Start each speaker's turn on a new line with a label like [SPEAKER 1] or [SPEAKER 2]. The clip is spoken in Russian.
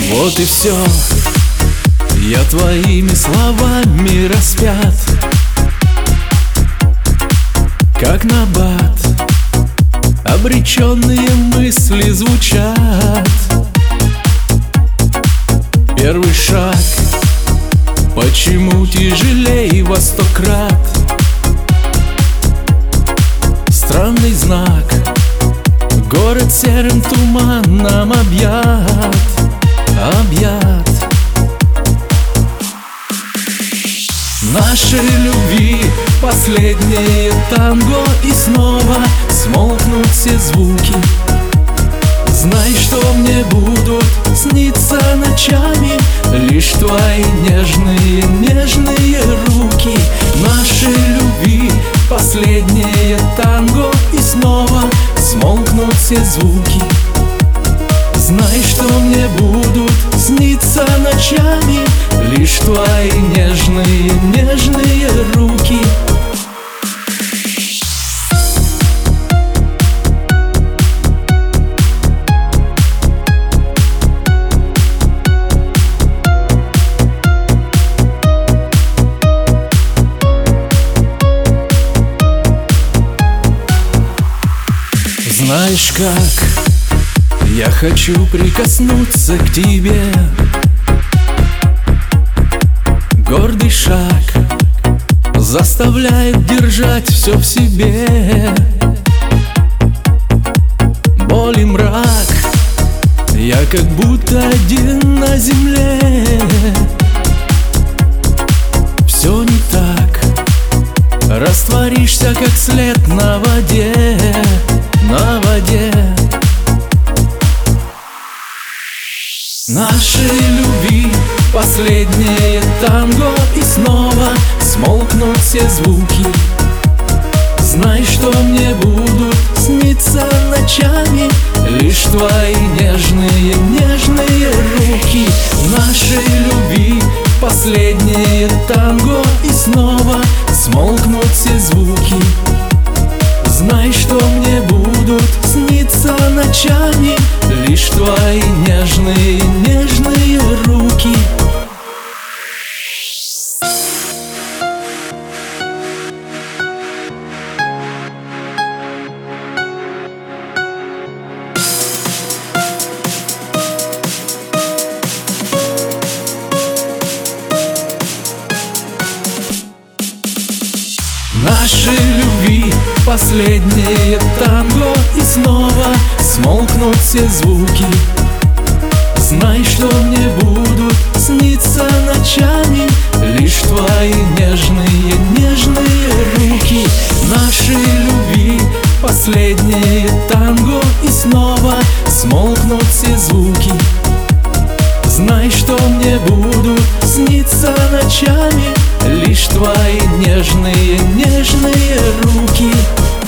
[SPEAKER 1] Вот и все, я твоими словами распят, как набат, обреченные мысли звучат. Первый шаг, почему тяжелей во 100 крат? Странный знак, город серым туманом объят. Нашей любви последнее танго, и снова смолкнут все звуки. Знай, что мне будут сниться ночами лишь твои нежные, нежные руки. Нашей любви последнее танго, и снова смолкнут все звуки. Знай, что мне будут сниться ночами лишь твои нежные, нежные руки. Знаешь как, я хочу прикоснуться к тебе. Гордый шаг заставляет держать все в себе. Боль и мрак, я как будто один на земле. Все не так, растворишься как след на воде, на воде. Нашей любви последнее танго, и снова смолкнут все звуки. Знай, что мне будут сниться ночами лишь твои нежные, нежные руки. Нашей любви последнее танго, и снова смолкнут все звуки. Знай, что мне будут сниться ночами лишь твои нежные, нежные руки. Нашей любви последнее танго, и снова смолкнут все звуки. Знай, что мне будут сниться ночами лишь твои нежные, нежные руки. Нашей любви последнее танго, и снова смолкнут все звуки. Знай, что мне будут сниться ночами лишь твои нежные, нежные руки.